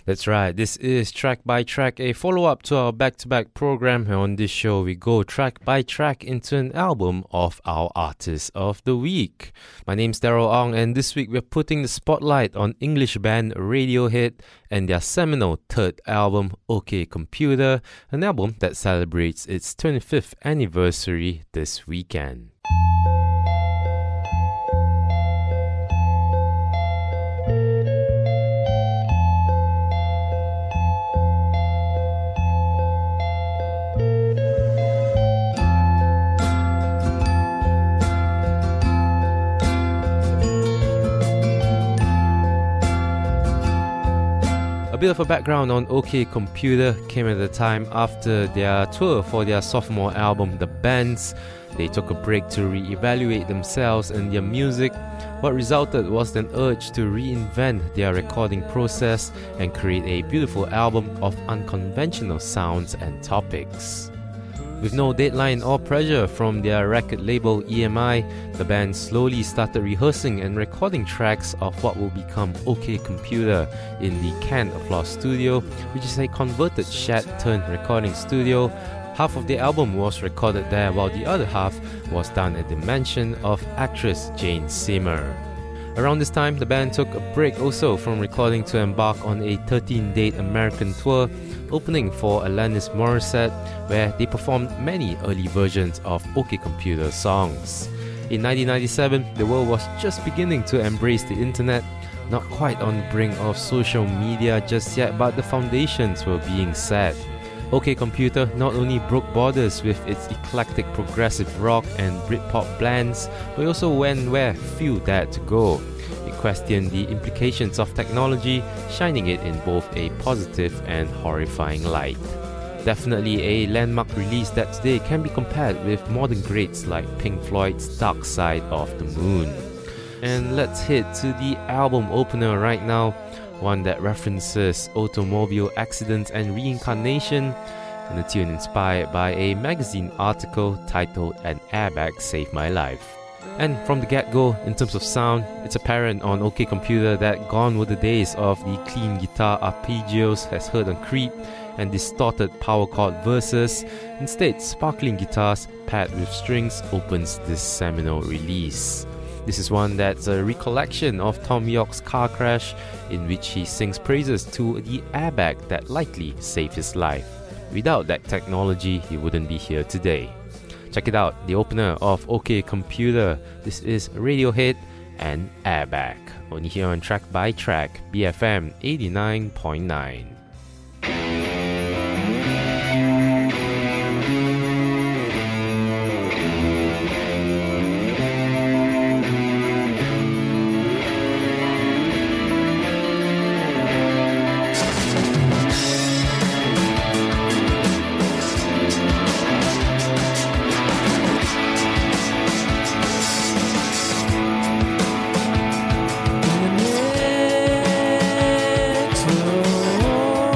That's right, this is Track by Track, a follow-up to our back-to-back program. And on this show, we go track by track into an album of our Artist of the Week. My name's Daryl Ong, and this week we're putting the spotlight on English band Radiohead and their seminal third album, OK Computer, an album that celebrates its 25th anniversary this weekend. A bit of a background on OK Computer came at the time after their tour for their sophomore album, The Bands. They took a break to re-evaluate themselves and their music. What resulted was an urge to reinvent their recording process and create a beautiful album of unconventional sounds and topics. With no deadline or pressure from their record label EMI, the band slowly started rehearsing and recording tracks of what will become OK Computer in the Can Applause studio, which is a converted shed-turned-recording studio. Half of the album was recorded there, while the other half was done at the mansion of actress Jane Seymour. Around this time, the band took a break also from recording to embark on a 13-date American tour, opening for Alanis Morissette, where they performed many early versions of OK Computer songs. In 1997, the world was just beginning to embrace the internet, not quite on the brink of social media just yet, but the foundations were being set. OK Computer not only broke borders with its eclectic progressive rock and Britpop blends, but also went where few dared to go. It questioned the implications of technology, shining it in both a positive and horrifying light. Definitely a landmark release that today can be compared with modern greats like Pink Floyd's Dark Side of the Moon. And let's head to the album opener right now, one that references automobile accidents and reincarnation, and a tune inspired by a magazine article titled An Airbag Saved My Life. And from the get-go, in terms of sound, it's apparent on OK Computer that gone were the days of the clean guitar arpeggios as heard on Creep and distorted power chord verses. Instead, sparkling guitars paired with strings opens this seminal release. This is one that's a recollection of Thom Yorke's car crash, in which he sings praises to the airbag that likely saved his life. Without that technology, he wouldn't be here today. Check it out, the opener of OK Computer. This is Radiohead and Airbag. Only here on Track by Track, BFM 89.9. Metro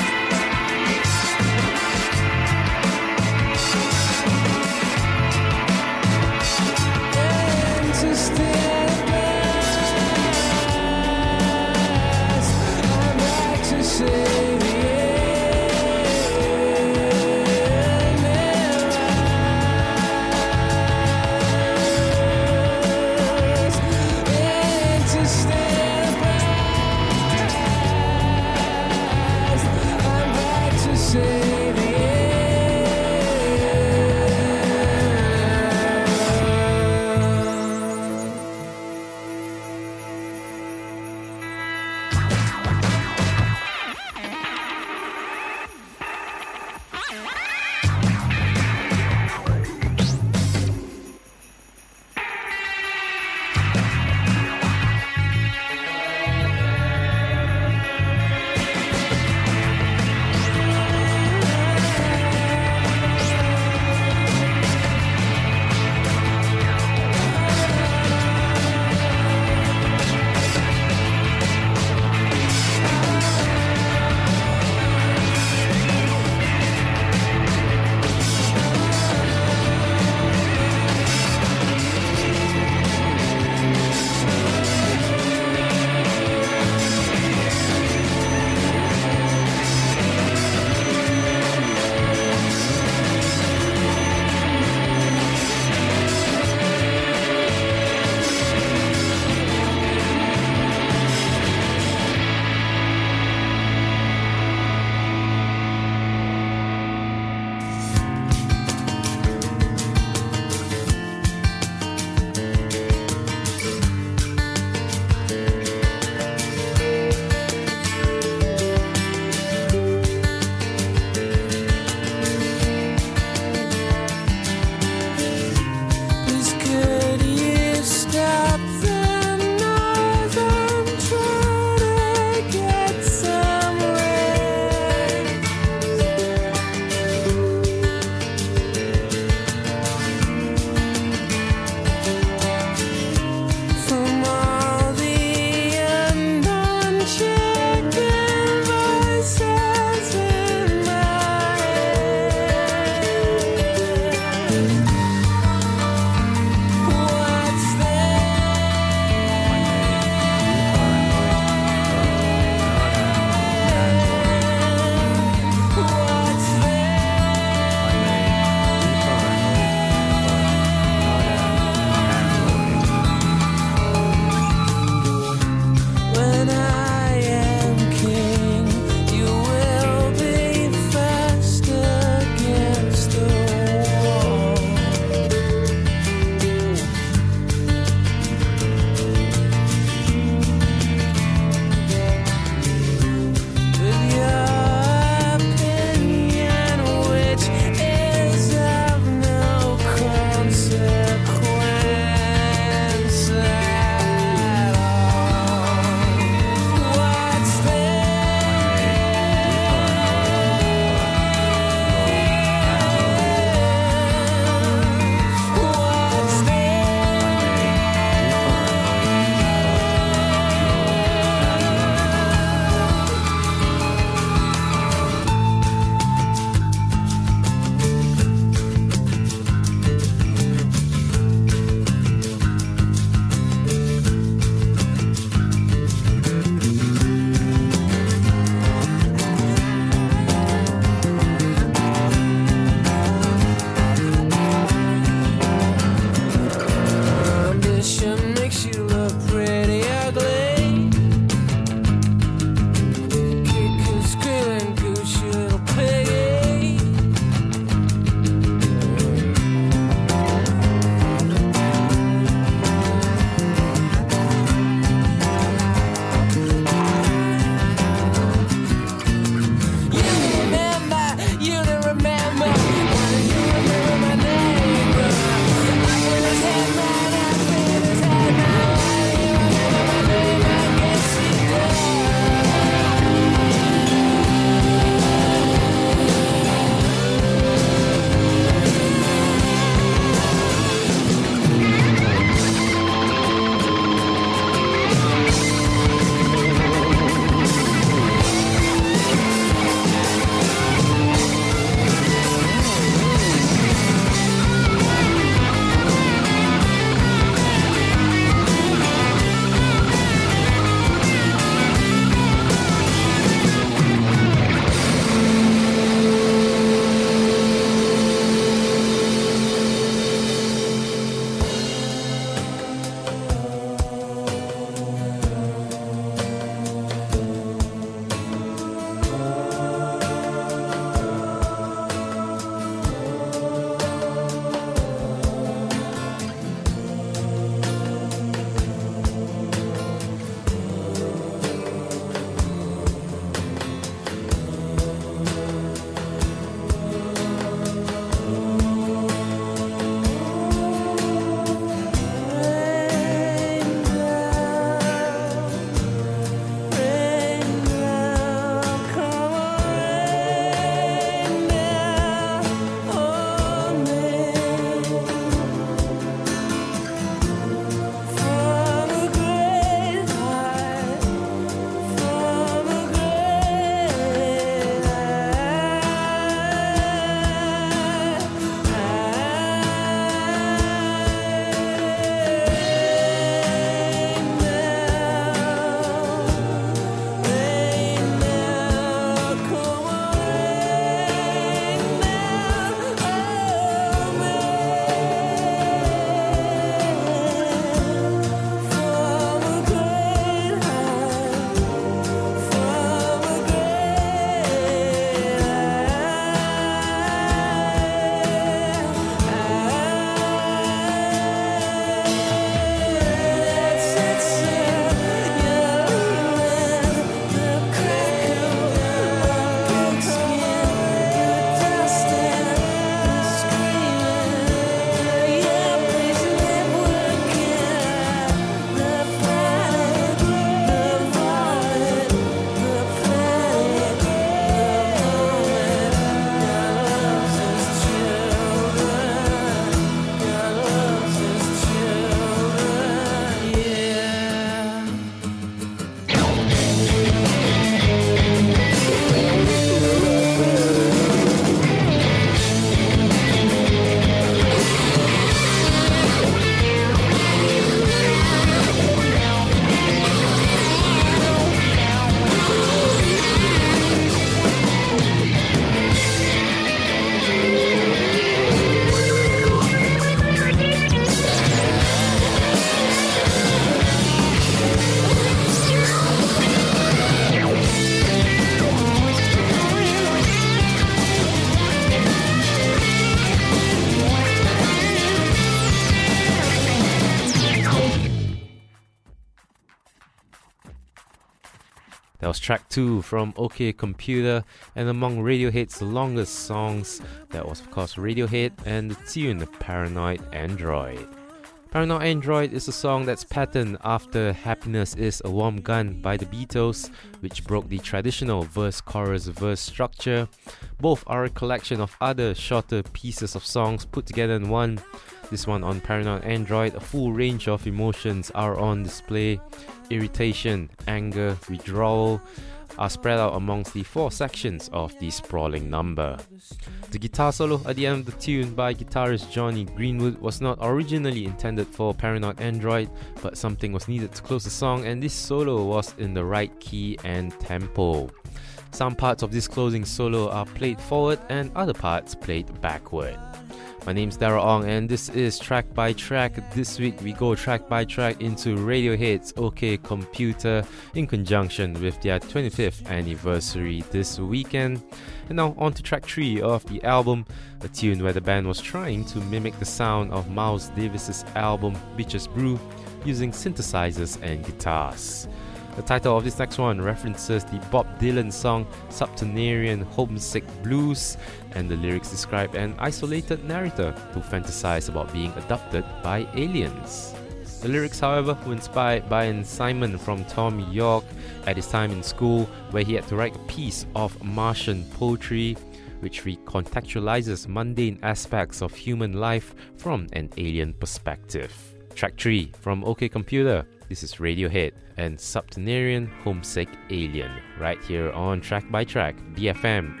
That was track 2 from OK Computer, and among Radiohead's longest songs, that was of course Radiohead and the tune Paranoid Android. Paranoid Android is a song that's patterned after Happiness is a Warm Gun by the Beatles, which broke the traditional verse-chorus-verse structure. Both are a collection of other shorter pieces of songs put together in one. This one on Paranoid Android, a full range of emotions are on display. Irritation, anger, withdrawal are spread out amongst the 4 sections of the sprawling number. The guitar solo at the end of the tune by guitarist Jonny Greenwood was not originally intended for Paranoid Android, but something was needed to close the song, and this solo was in the right key and tempo. Some parts of this closing solo are played forward and other parts played backward. My name's Darrell Ong and this is Track by Track. This week we go track by track into Radiohead's OK Computer in conjunction with their 25th anniversary this weekend. And now on to track 3 of the album, a tune where the band was trying to mimic the sound of Miles Davis's album Bitches Brew using synthesizers and guitars. The title of this next one references the Bob Dylan song Subterranean Homesick Blues, and the lyrics describe an isolated narrator who fantasizes about being abducted by aliens. The lyrics, however, were inspired by an assignment from Tom York at his time in school, where he had to write a piece of Martian poetry which recontextualizes mundane aspects of human life from an alien perspective. Track 3 from OK Computer. This is Radiohead and Subterranean Homesick Alien, right here on Track by Track, BFM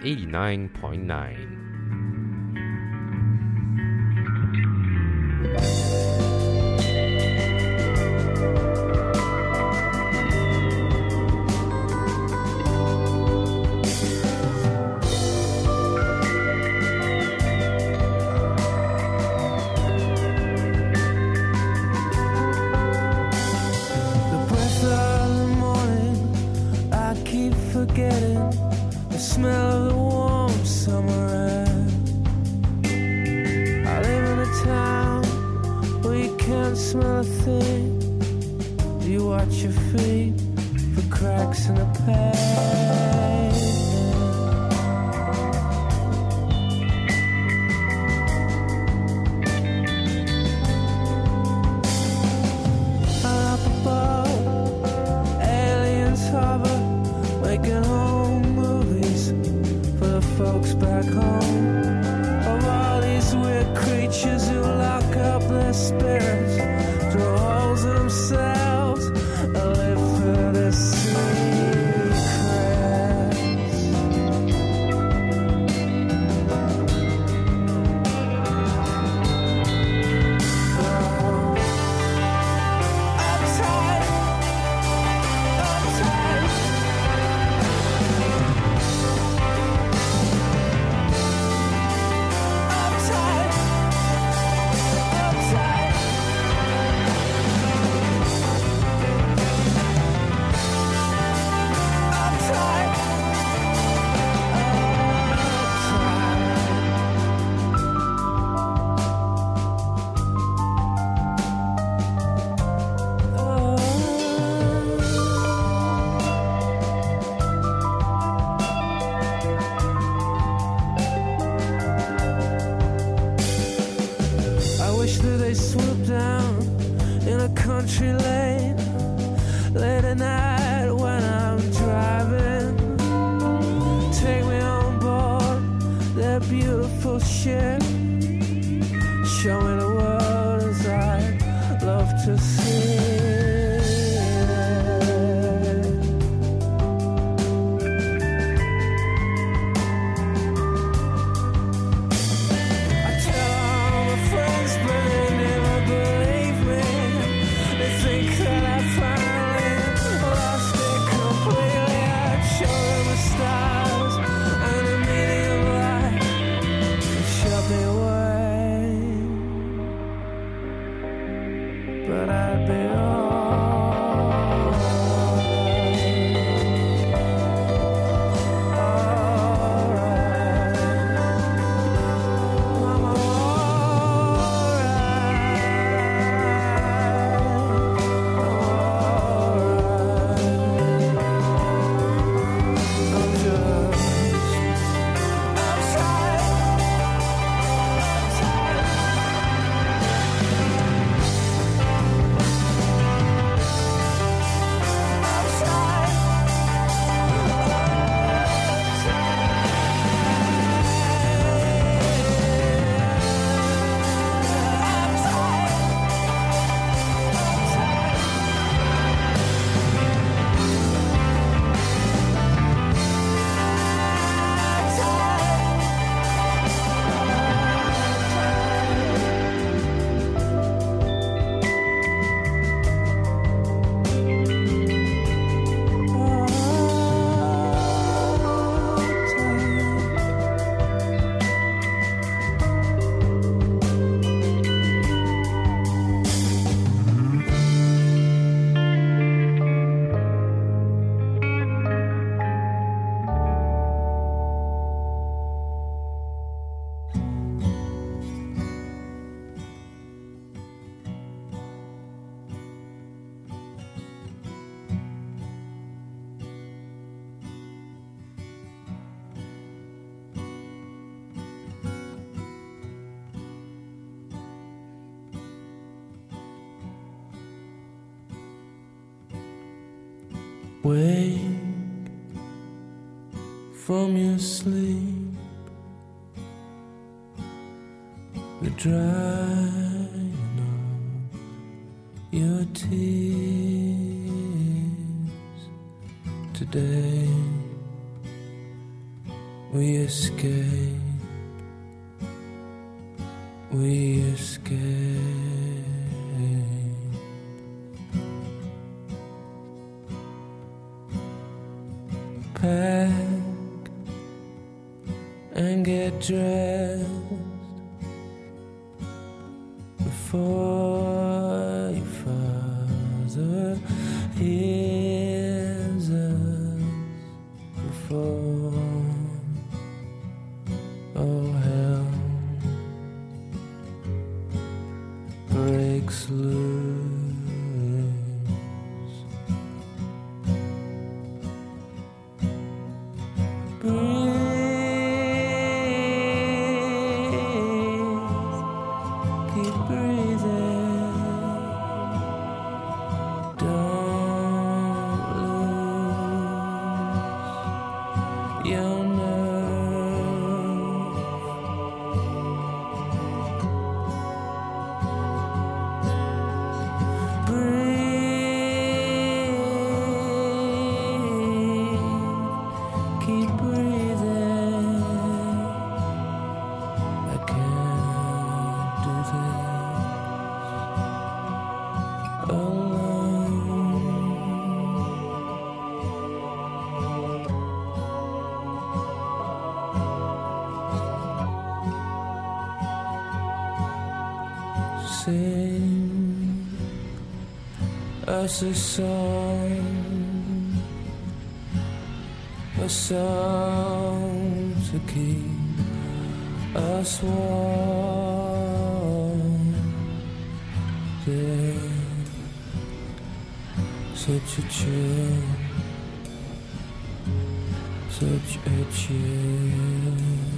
89.9. Shut me Wake from your sleep, the drying of your tears. Today we escape, we escape. Pack and get dressed before your father hears us, before all hell breaks loose. Sing us a song to keep us warm. There's such a chill, such a chill.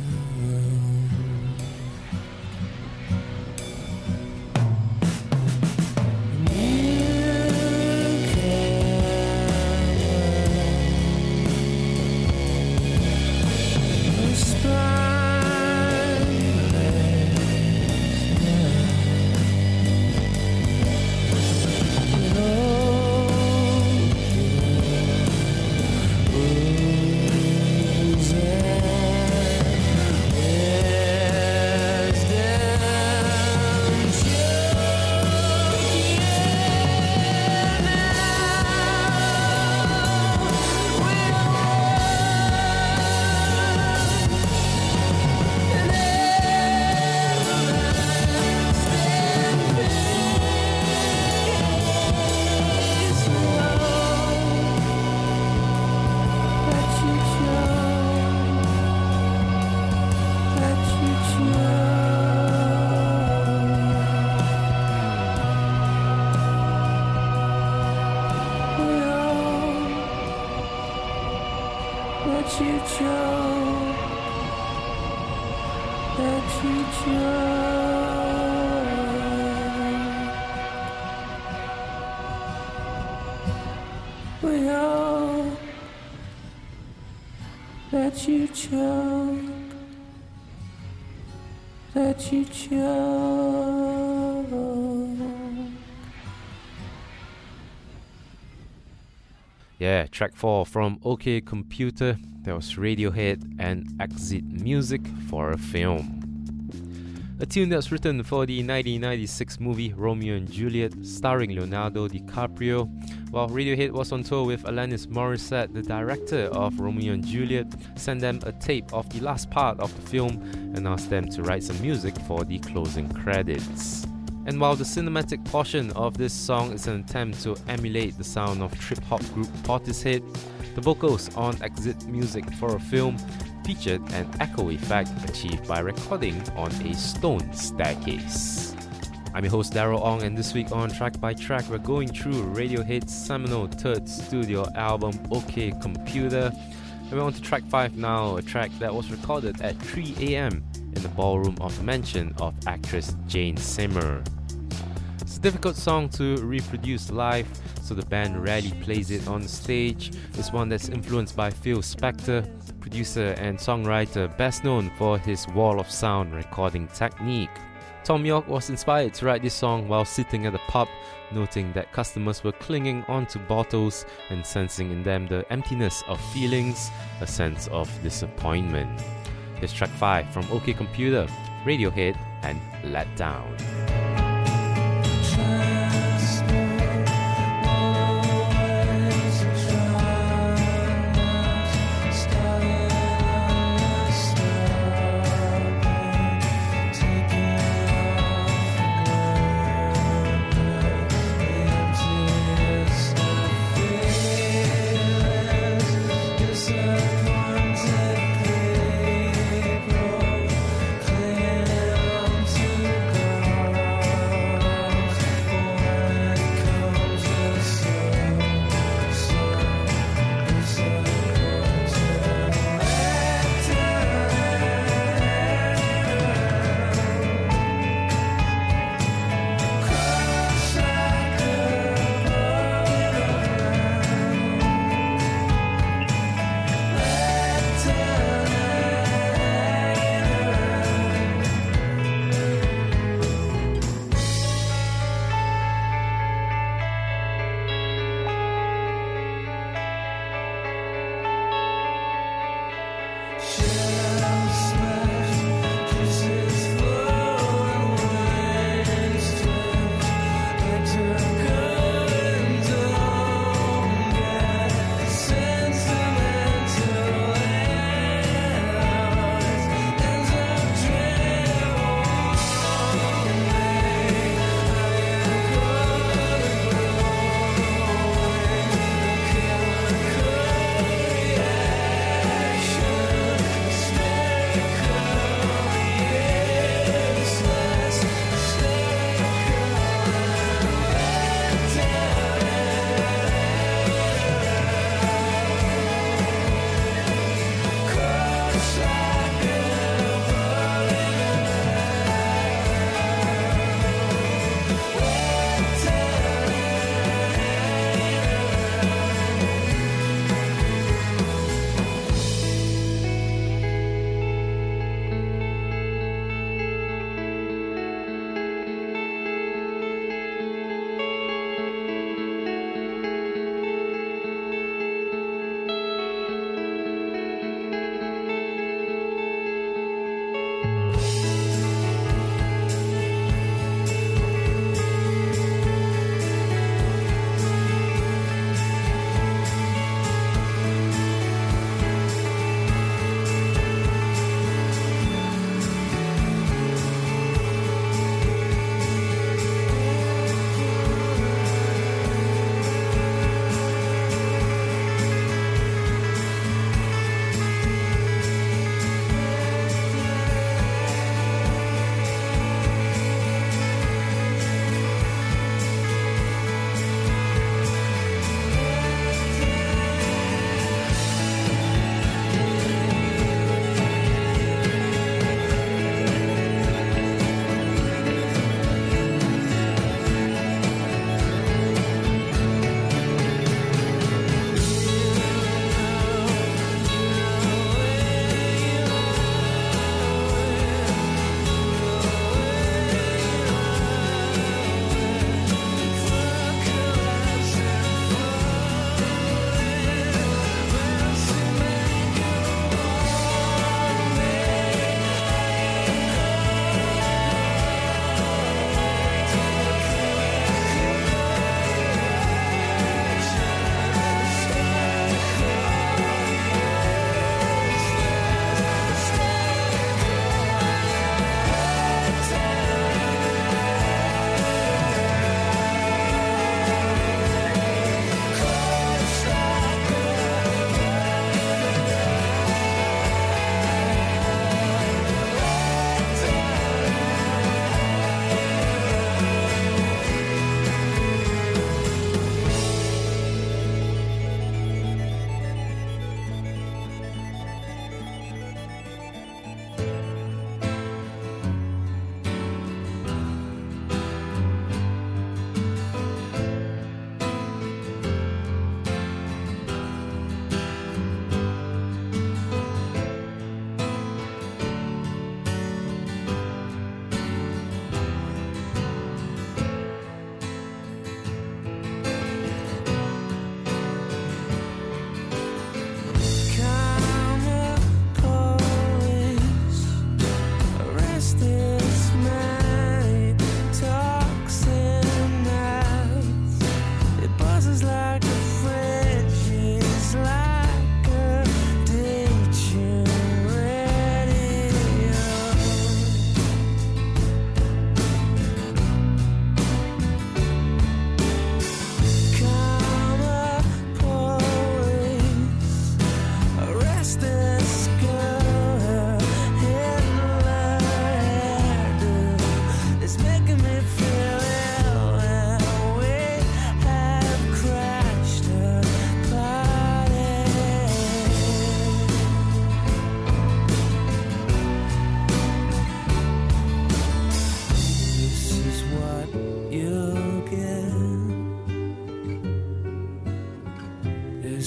That you choke, that you choke. Yeah, track 4 from OK Computer. That was Radiohead and Exit Music for a Film. A tune that's written for the 1996 movie Romeo and Juliet, starring Leonardo DiCaprio. While Radiohead was on tour with Alanis Morissette, the director of Romeo and Juliet sent them a tape of the last part of the film and asked them to write some music for the closing credits. And while the cinematic portion of this song is an attempt to emulate the sound of trip-hop group Portishead, the vocals on Exit Music for a Film featured an echo effect achieved by recording on a stone staircase. I'm your host Daryl Ong, and this week on Track by Track we're going through Radiohead's seminal third studio album OK Computer, and we're on to track 5 now, a track that was recorded at 3 a.m. in the ballroom of the mansion of actress Jane Seymour. It's a difficult song to reproduce live, so the band rarely plays it on stage. It's one that's influenced by Phil Spector, producer and songwriter best known for his wall of sound recording technique. Thom Yorke was inspired to write this song while sitting at a pub, noting that customers were clinging onto bottles and sensing in them the emptiness of feelings, a sense of disappointment. Here's track 5 from OK Computer, Radiohead and Let Down. Clear on to go.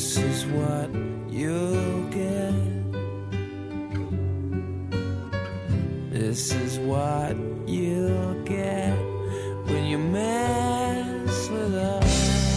This is what you'll get. This is what you'll get when you mess with us.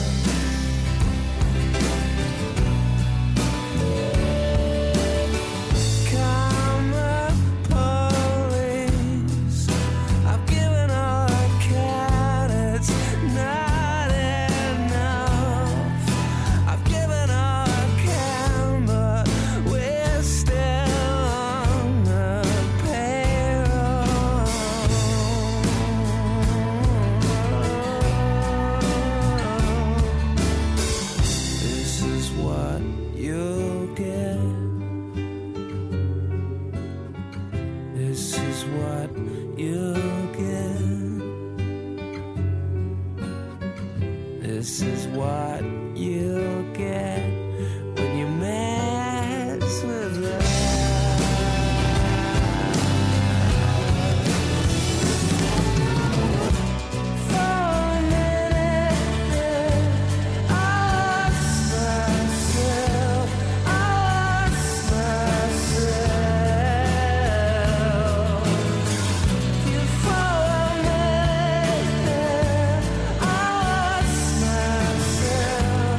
This is what you'll get when you mess with us. For a minute, I lost myself. You for a minute, I lost myself.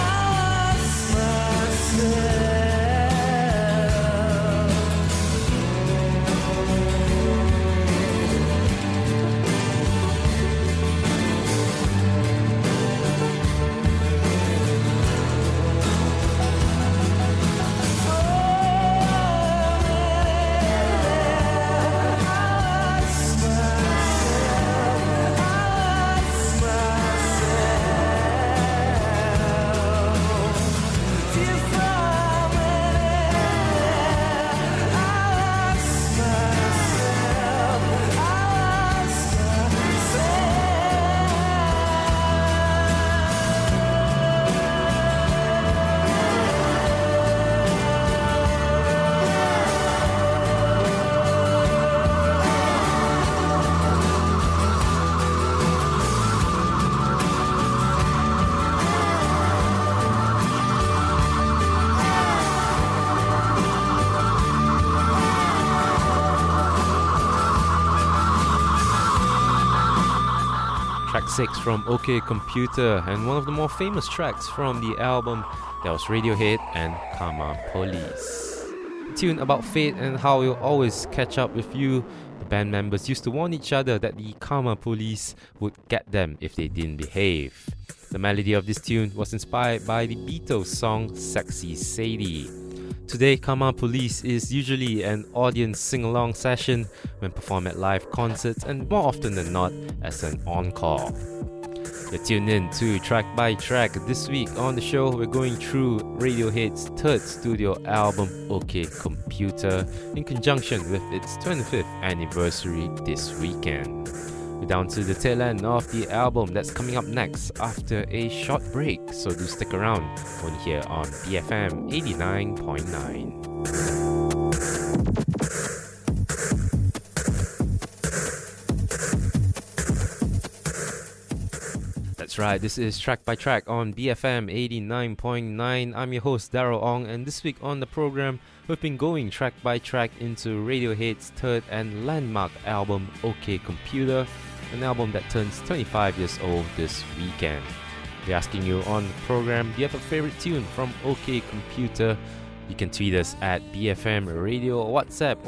Track 6 from OK Computer, and one of the more famous tracks from the album, that was Radiohead and Karma Police. A tune about fate and how you'll always catch up with you. The band members used to warn each other that the Karma Police would get them if they didn't behave. The melody of this tune was inspired by the Beatles song Sexy Sadie. Today, Karma Police is usually an audience sing-along session when performed at live concerts, and more often than not as an encore. You're tuned in to Track by Track. This week on the show, we're going through Radiohead's third studio album, OK Computer, in conjunction with its 25th anniversary this weekend. We're down to the tail end of the album that's coming up next after a short break, so do stick around only here on BFM 89.9. That's right, this is Track by Track on BFM 89.9. I'm your host Daryl Ong, and this week on the program, we've been going track by track into Radiohead's third and landmark album, OK Computer, an album that turns 25 years old this weekend. We're asking you on the program, do you have a favorite tune from OK Computer? You can tweet us at BFM Radio or WhatsApp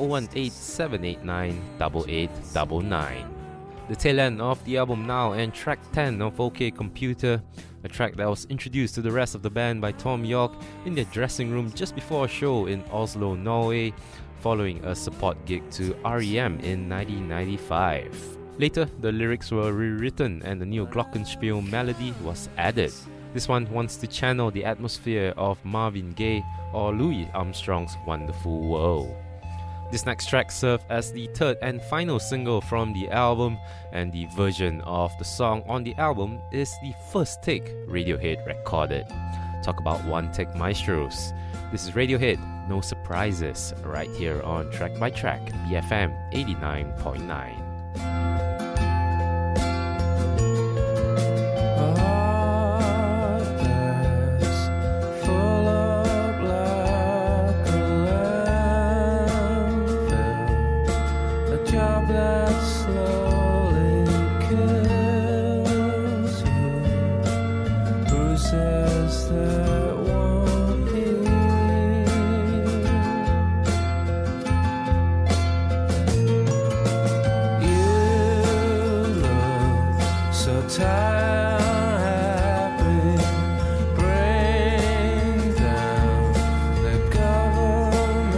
018-789-8899. The tail end of the album now, and track 10 of OK Computer, a track that was introduced to the rest of the band by Tom York in their dressing room just before a show in Oslo, Norway, following a support gig to REM in 1995. Later, the lyrics were rewritten and the new glockenspiel melody was added. This one wants to channel the atmosphere of Marvin Gaye or Louis Armstrong's Wonderful World. This next track served as the third and final single from the album, and the version of the song on the album is the first take Radiohead recorded. Talk about one-take maestros. This is Radiohead, No Surprises, right here on Track by Track, BFM 89.9. Heartless for that won't heal. You look so tired, happy. Bring down the government.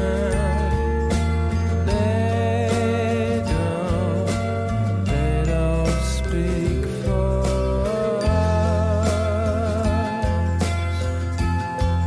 They don't speak for us.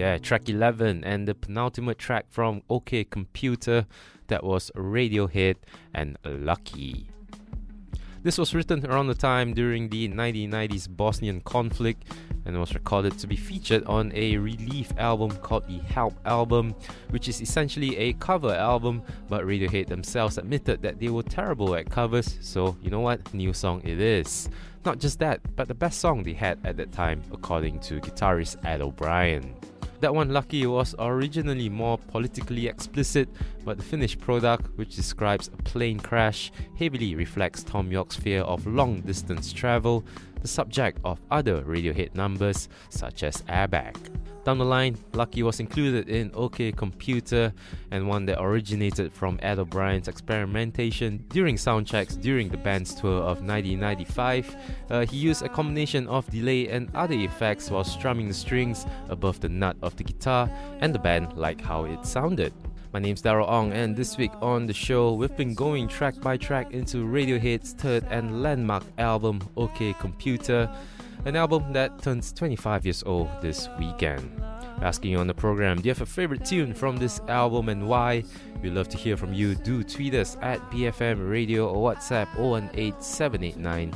Yeah, track 11 and the penultimate track from OK Computer, that was Radiohead and Lucky. This was written around the time during the 1990s Bosnian conflict and was recorded to be featured on a Relief album called the Help album, which is essentially a cover album, but Radiohead themselves admitted that they were terrible at covers, so you know what, new song it is. Not just that, but the best song they had at that time, according to guitarist Ed O'Brien. That one, Lucky, was originally more politically explicit, but the finished product, which describes a plane crash, heavily reflects Thom Yorke's fear of long-distance travel, the subject of other Radiohead numbers, such as Airbag. Down the line, Lucky was included in OK Computer, and one that originated from Ed O'Brien's experimentation during soundchecks during the band's tour of 1995. He used a combination of delay and other effects while strumming the strings above the nut of the guitar, and the band liked how it sounded. My name's Darryl Ong, and this week on the show, we've been going track by track into Radiohead's third and landmark album, OK Computer, an album that turns 25 years old this weekend. Asking you on the program, do you have a favorite tune from this album and why? We'd love to hear from you. Do tweet us at BFM Radio or WhatsApp 018 789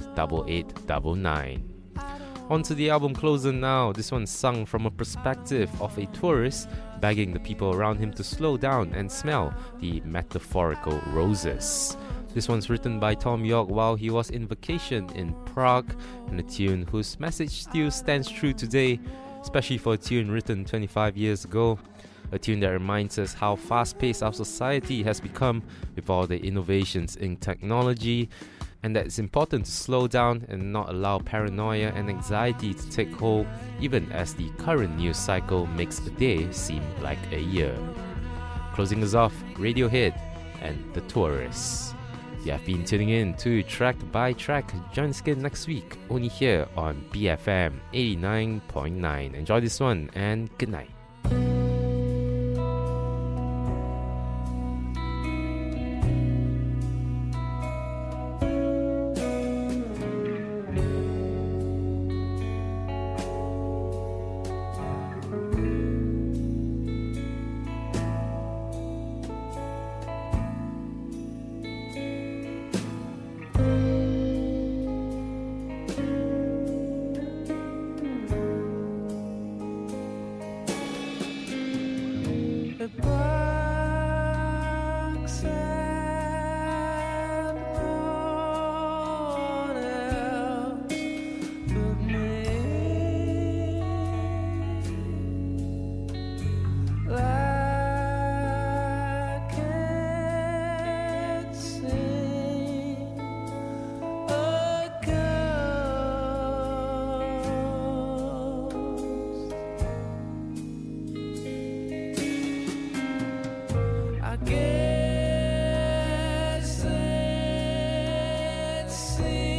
8899. On to the album closer now. This one's sung from a perspective of a tourist begging the people around him to slow down and smell the metaphorical roses. This one's written by Thom Yorke while he was in vacation in Prague, and a tune whose message still stands true today, especially for a tune written 25 years ago. A tune that reminds us how fast-paced our society has become with all the innovations in technology, and that it's important to slow down and not allow paranoia and anxiety to take hold, even as the current news cycle makes a day seem like a year. Closing us off, Radiohead and The Tourists. You have been tuning in to Track by Track. Join us again next week, only here on BFM 89.9. Enjoy this one and good night. Guess it's